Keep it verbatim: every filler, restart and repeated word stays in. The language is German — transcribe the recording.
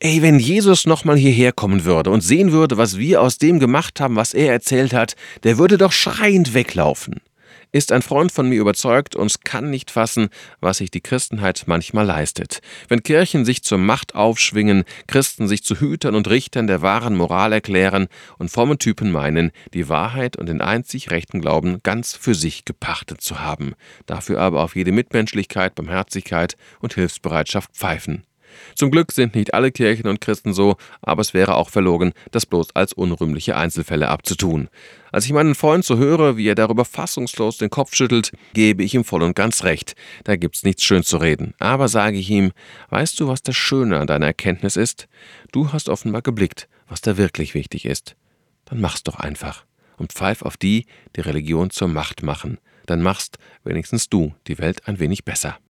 Ey, wenn Jesus nochmal hierher kommen würde und sehen würde, was wir aus dem gemacht haben, was er erzählt hat, der würde doch schreiend weglaufen. Ist ein Freund von mir überzeugt und kann nicht fassen, was sich die Christenheit manchmal leistet. Wenn Kirchen sich zur Macht aufschwingen, Christen sich zu Hütern und Richtern der wahren Moral erklären und fromme Typen meinen, die Wahrheit und den einzig rechten Glauben ganz für sich gepachtet zu haben, dafür aber auf jede Mitmenschlichkeit, Barmherzigkeit und Hilfsbereitschaft pfeifen. Zum Glück sind nicht alle Kirchen und Christen so, aber es wäre auch verlogen, das bloß als unrühmliche Einzelfälle abzutun. Als ich meinen Freund so höre, wie er darüber fassungslos den Kopf schüttelt, gebe ich ihm voll und ganz recht. Da gibt's nichts schön zu reden. Aber sage ich ihm, weißt du, was das Schöne an deiner Erkenntnis ist? Du hast offenbar geblickt, was da wirklich wichtig ist. Dann mach's doch einfach. Und pfeif auf die, die Religion zur Macht machen. Dann machst wenigstens du die Welt ein wenig besser.